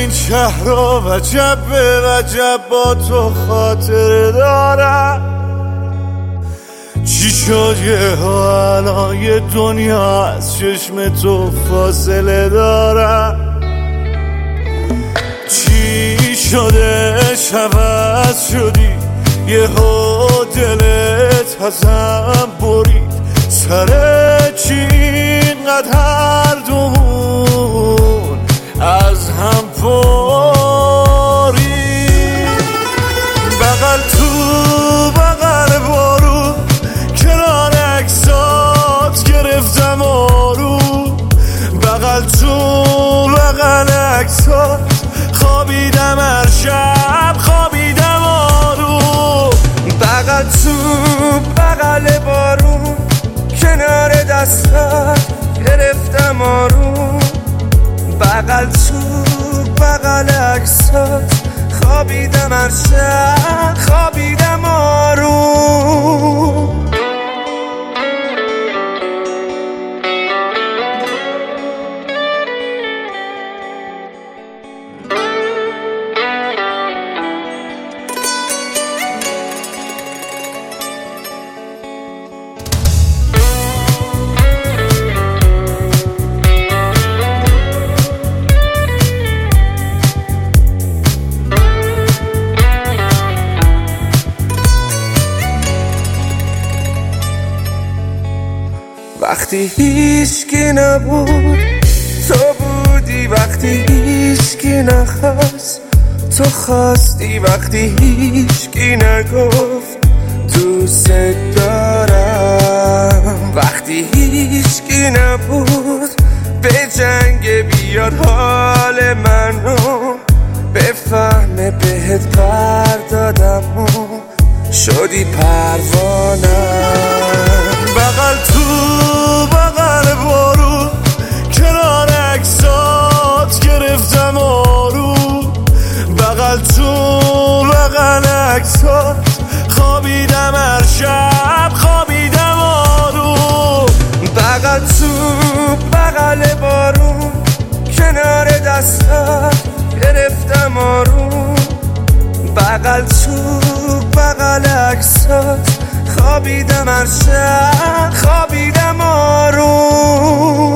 این شهر رو وجب به وجب با تو خاطر دارم. چی شد یه ها الان یه دنیا از چشم تو فاصله دارم. چی شده عوض شدی یه ها دلت ازم برید. سر چی اینقدر هر دومون از هم پرید. بغل تو بغل بارو کنار عکسات گرفتم آروم. بغل تو بغل عکسات خوابیدم هر شب خوابیدم آروم. بغل تو بغل بارون کنار دستات گرفتم آروم. بغل تو بغل عکسات خوابیدم هر شب خوابیدم آروم. وقتی هیچکی نبود تو بودی، وقتی هیچکی نخواست تو خواستی، وقتی هیچکی نگفت دوست دارم. وقتی هیچکی نبود به جنگ بیاد حال منو بفهمه بهت پردادم و شدی پروانم. بغل تو بغل بارو کنار عکسات گرفتم آروم. بغل تو بغل عکسات خوابیدم هر شب خوابیدم آروم. بغل تو بغل بارون کنار دستات گرفتم آروم. بغل تو بغل عکسات خوابیدم هر شب خوابیدم آروم.